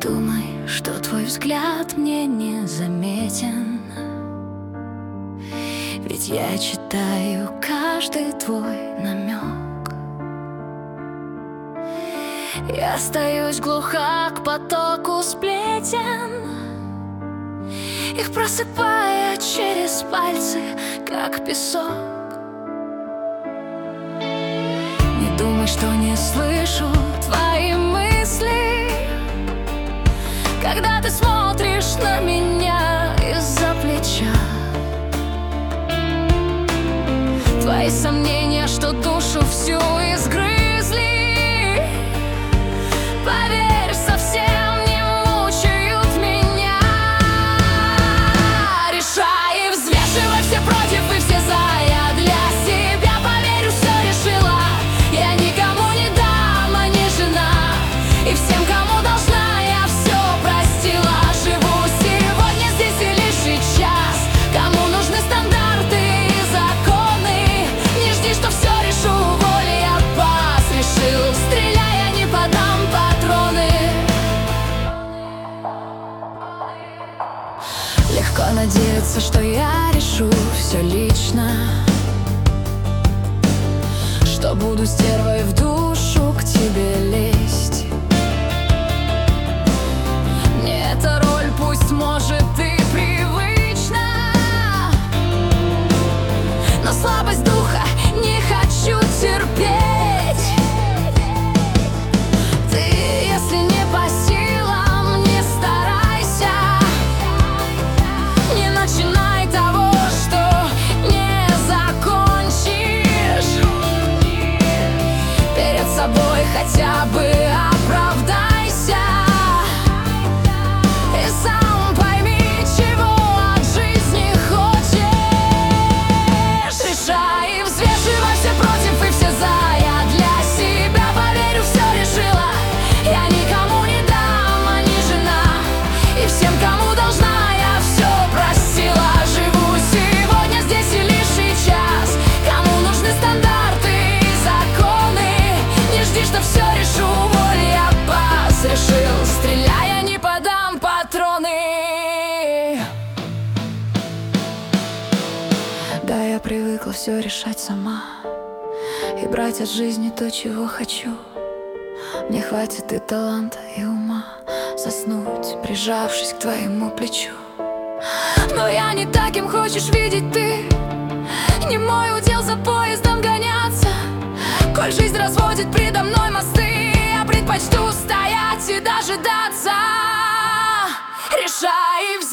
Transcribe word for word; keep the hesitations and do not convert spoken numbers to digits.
думай, что твой взгляд мне не заметен, ведь я читаю каждый твой намек. Я остаюсь глуха к потоку сплетен, их просыпая через пальцы, как песок. Не думай, что не слышу твои мысли, когда ты смотришь на меня из-за плеча. Твои сомнения, что душу всю изгрызли, поверь, совсем не мучают меня. Решай и взвешивай все против и все за. Я для себя, поверю, все решила. Я никому не дам, а не жена, и всем, кому должна, я все простила. Живу сегодня, здесь и лишь сейчас. Кому нужны стандарты и законы, не жди, что все решу, волей я пас. Решил, стреляя, не подам патроны. Легко надеяться, что я решу все лично, что буду стервой в душу к тебе лезть. Мне эта роль, пусть может и привычна, но слабость духа не хочу терпеть. Ты, если не по силам, не старайся, не начинай того, что не закончишь. Перед собой хотя бы оправдайся и сам пойми, чего от жизни хочешь. Решай и взвешивай все против и все за. Я для себя, поверю, все решила. Я никому не дам, а не жена, и всем, кому должна, я все простила. Живу сегодня, здесь и лишь сейчас. Кому нужны стандарты и законы, не жди, что все решу, волей я пас. Решил, стреляя, не подам патроны. Да, я привыкла все решать сама и брать от жизни то, чего хочу. Мне хватит и таланта, и ума заснуть, прижавшись к твоему плечу. Но я не таким хочешь видеть ты, не мой удел за поездом гоняться. Коль жизнь разводит предо мной мосты, я предпочту стоять и дожидаться. Решай и